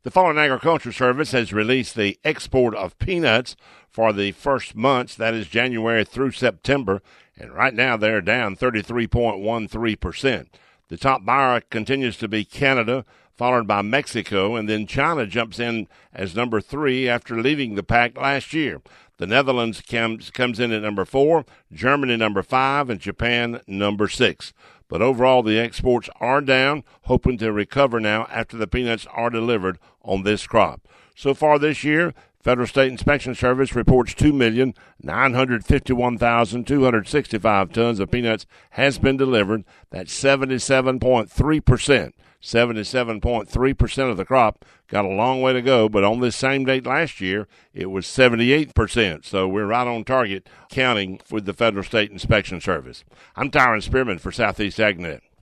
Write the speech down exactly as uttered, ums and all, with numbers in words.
The Foreign Agriculture Service has released the export of peanuts for the first months, that is January through September, and right now they're down thirty-three point one three percent. The top buyer continues to be Canada, followed by Mexico, and then China jumps in as number three after leaving the pack last year. The Netherlands comes, comes in at number four, Germany number five, and Japan number six. But overall, the exports are down, hoping to recover now after the peanuts are delivered on this crop. So far this year, Federal State Inspection Service reports two million nine hundred fifty-one thousand two hundred sixty-five tons of peanuts has been delivered. That's seventy-seven point three percent. seventy-seven point three percent of the crop. Got a long way to go, but on this same date last year, it was seventy-eight percent. So we're right on target counting with the Federal State Inspection Service. I'm Tyron Spearman for Southeast AgNet.